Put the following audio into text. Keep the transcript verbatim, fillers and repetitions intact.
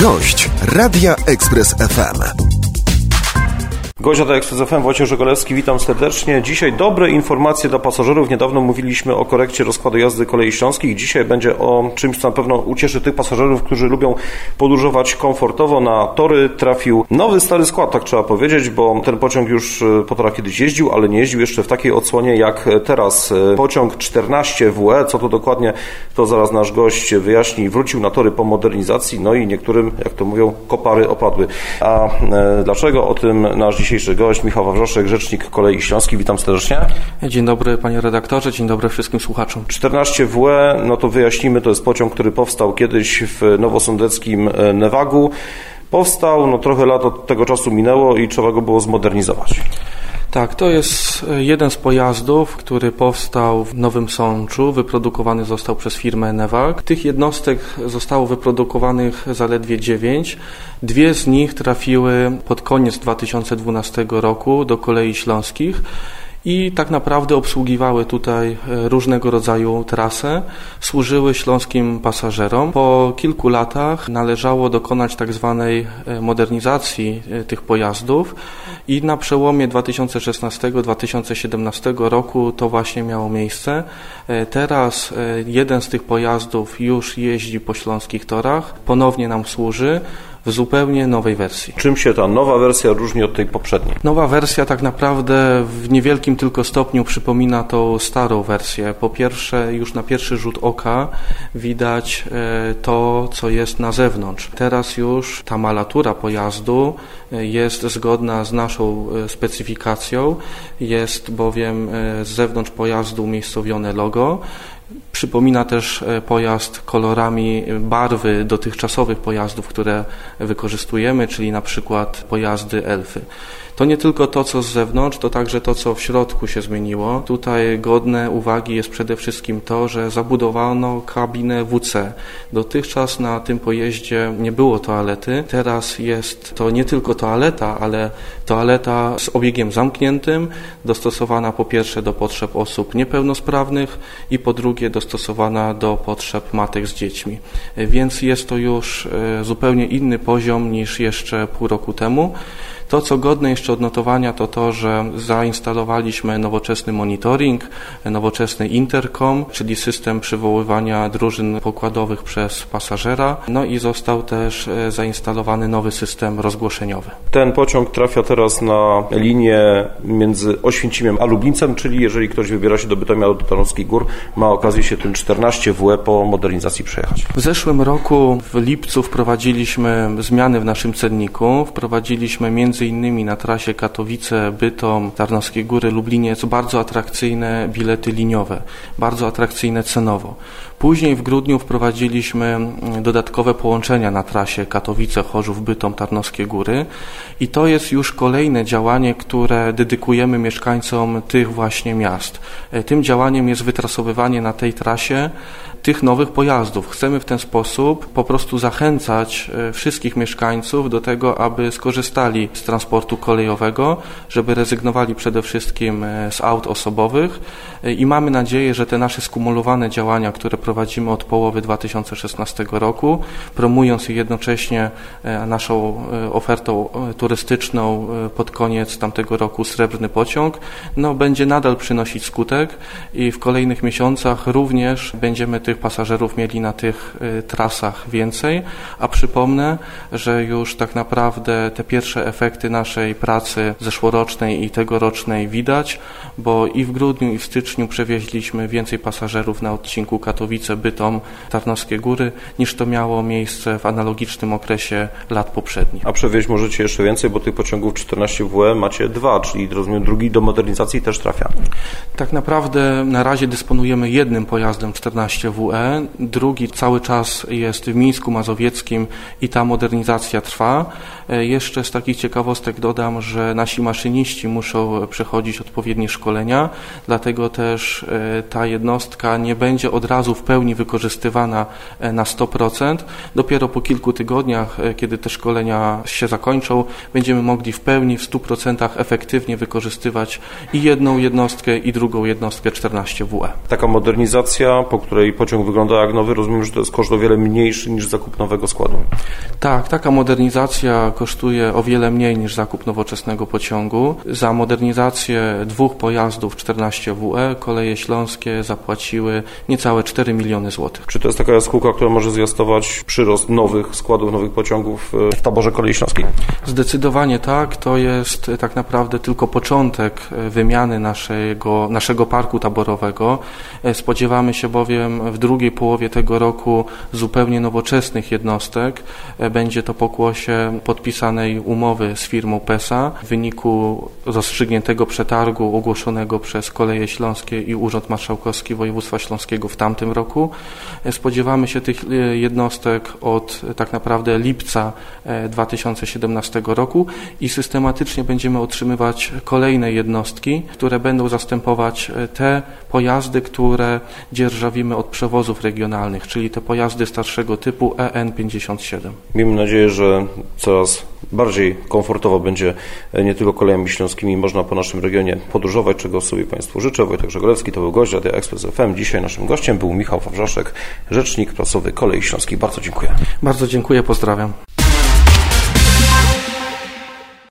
Gość Radia Express F M. Gość Radia Express F M, Wojciech Żegolewski, witam serdecznie. Dzisiaj dobre informacje dla pasażerów. Niedawno mówiliśmy o korekcie rozkładu jazdy Kolei Śląskich. Dzisiaj będzie o czymś, co na pewno ucieszy tych pasażerów, którzy lubią podróżować komfortowo. Na tory trafił nowy, stary skład, tak trzeba powiedzieć, bo ten pociąg już po torach kiedyś jeździł, ale nie jeździł jeszcze w takiej odsłonie jak teraz. Pociąg czternaście W E, co to dokładnie, to zaraz nasz gość wyjaśni. Wrócił na tory po modernizacji, no i niektórym, jak to mówią, kopary opadły. A e, dlaczego? O tym nasz dzisiejszy Dzisiejszy gość, Michał Wawrzoszek, rzecznik Kolei Śląskich. Witam serdecznie. Dzień dobry panie redaktorze, dzień dobry wszystkim słuchaczom. czternaście W E, no to wyjaśnimy, to jest pociąg, który powstał kiedyś w nowosądeckim Newagu. Powstał, no trochę lat od tego czasu minęło i trzeba go było zmodernizować. Tak, to jest jeden z pojazdów, który powstał w Nowym Sączu, wyprodukowany został przez firmę Newag. Tych jednostek zostało wyprodukowanych zaledwie dziewięć. Dwie z nich trafiły pod koniec dwa tysiące dwunastego roku do Kolei Śląskich i tak naprawdę obsługiwały tutaj różnego rodzaju trasę, służyły śląskim pasażerom. Po kilku latach należało dokonać tak zwanej modernizacji tych pojazdów i na przełomie dwa tysiące szesnastego do dwa tysiące siedemnastego roku to właśnie miało miejsce. Teraz jeden z tych pojazdów już jeździ po śląskich torach, ponownie nam służy w zupełnie nowej wersji. Czym się ta nowa wersja różni od tej poprzedniej? Nowa wersja tak naprawdę w niewielkim tylko stopniu przypomina tą starą wersję. Po pierwsze, już na pierwszy rzut oka widać to, co jest na zewnątrz. Teraz już ta malatura pojazdu jest zgodna z naszą specyfikacją. Jest bowiem z zewnątrz pojazdu umiejscowione logo. Przypomina też pojazd kolorami barwy dotychczasowych pojazdów, które wykorzystujemy, czyli na przykład pojazdy Elfy. To nie tylko to, co z zewnątrz, to także to, co w środku się zmieniło. Tutaj godne uwagi jest przede wszystkim to, że zabudowano kabinę W C. Dotychczas na tym pojeździe nie było toalety. Teraz jest to nie tylko toaleta, ale toaleta z obiegiem zamkniętym, dostosowana po pierwsze do potrzeb osób niepełnosprawnych i po drugie dostosowana do potrzeb matek z dziećmi. Więc jest to już zupełnie inny poziom niż jeszcze pół roku temu. To, co godne jeszcze odnotowania, to to, że zainstalowaliśmy nowoczesny monitoring, nowoczesny intercom, czyli system przywoływania drużyn pokładowych przez pasażera, no i został też zainstalowany nowy system rozgłoszeniowy. Ten pociąg trafia teraz na linię między Oświęcimiem a Lublińcem, czyli jeżeli ktoś wybiera się do Bytomia lub do Tarnowskich Gór, ma okazję się tym czternaście W E po modernizacji przejechać. W zeszłym roku w lipcu wprowadziliśmy zmiany w naszym cenniku, wprowadziliśmy między innymi na trasie Katowice, Bytom, Tarnowskie Góry, Lubliniec bardzo atrakcyjne bilety liniowe, bardzo atrakcyjne cenowo. Później w grudniu wprowadziliśmy dodatkowe połączenia na trasie Katowice, Chorzów, Bytom, Tarnowskie Góry i to jest już kolejne działanie, które dedykujemy mieszkańcom tych właśnie miast. Tym działaniem jest wytrasowywanie na tej trasie tych nowych pojazdów. Chcemy w ten sposób po prostu zachęcać wszystkich mieszkańców do tego, aby skorzystali z transportu kolejowego, żeby rezygnowali przede wszystkim z aut osobowych i mamy nadzieję, że te nasze skumulowane działania, które prowadzimy od połowy dwa tysiące szesnastego roku, promując je jednocześnie naszą ofertą turystyczną pod koniec tamtego roku Srebrny Pociąg, no będzie nadal przynosić skutek i w kolejnych miesiącach również będziemy tych pasażerów mieli na tych trasach więcej, a przypomnę, że już tak naprawdę te pierwsze efekty naszej pracy zeszłorocznej i tegorocznej widać, bo i w grudniu i w styczniu przewieźliśmy więcej pasażerów na odcinku Katowice-Bytom, Tarnowskie Góry, niż to miało miejsce w analogicznym okresie lat poprzednich. A przewieźć możecie jeszcze więcej, bo tych pociągów czternaście W E macie dwa, czyli rozumiem drugi do modernizacji też trafia. Tak naprawdę na razie dysponujemy jednym pojazdem czternaście W E, drugi cały czas jest w Mińsku Mazowieckim i ta modernizacja trwa. Jeszcze z takich ciekawostek dodam, że nasi maszyniści muszą przechodzić odpowiednie szkolenia, dlatego też ta jednostka nie będzie od razu w pełni wykorzystywana na sto procent. Dopiero po kilku tygodniach, kiedy te szkolenia się zakończą, będziemy mogli w pełni, w stu procentach efektywnie wykorzystywać i jedną jednostkę, i drugą jednostkę czternaście W E. Taka modernizacja, po której pociąg wygląda jak nowy, rozumiem, że to jest koszt o wiele mniejszy niż zakup nowego składu. Tak, taka modernizacja kosztuje o wiele mniej niż zakup nowoczesnego pociągu. Za modernizację dwóch pojazdów czternaście W E Koleje Śląskie zapłaciły niecałe cztery miliony złotych. Czy to jest taka jaskółka, która może zwiastować przyrost nowych składów, nowych pociągów w taborze Kolei Śląskiej? Zdecydowanie tak. To jest tak naprawdę tylko początek wymiany naszego, naszego parku taborowego. Spodziewamy się bowiem w drugiej połowie tego roku zupełnie nowoczesnych jednostek. Będzie to pokłosie podpisanej umowy z firmą PESA w wyniku rozstrzygniętego przetargu ogłoszonego przez Koleje Śląskie i Urząd Marszałkowski Województwa Śląskiego w tamtym roku. Spodziewamy się tych jednostek od tak naprawdę lipca dwa tysiące siedemnastego roku i systematycznie będziemy otrzymywać kolejne jednostki, które będą zastępować te pojazdy, które dzierżawimy od przewozów regionalnych, czyli te pojazdy starszego typu E N pięćdziesiąt siedem. Miejmy nadzieję, że coraz bardziej komfortowo będzie nie tylko kolejami śląskimi można po naszym regionie podróżować, czego sobie Państwu życzę. Wojtek Żeglewski to był gość Radia Express F M. Dzisiaj naszym gościem był Michał Wawrzaszek, rzecznik prasowy Kolei Śląskich. Bardzo dziękuję. Bardzo dziękuję, pozdrawiam.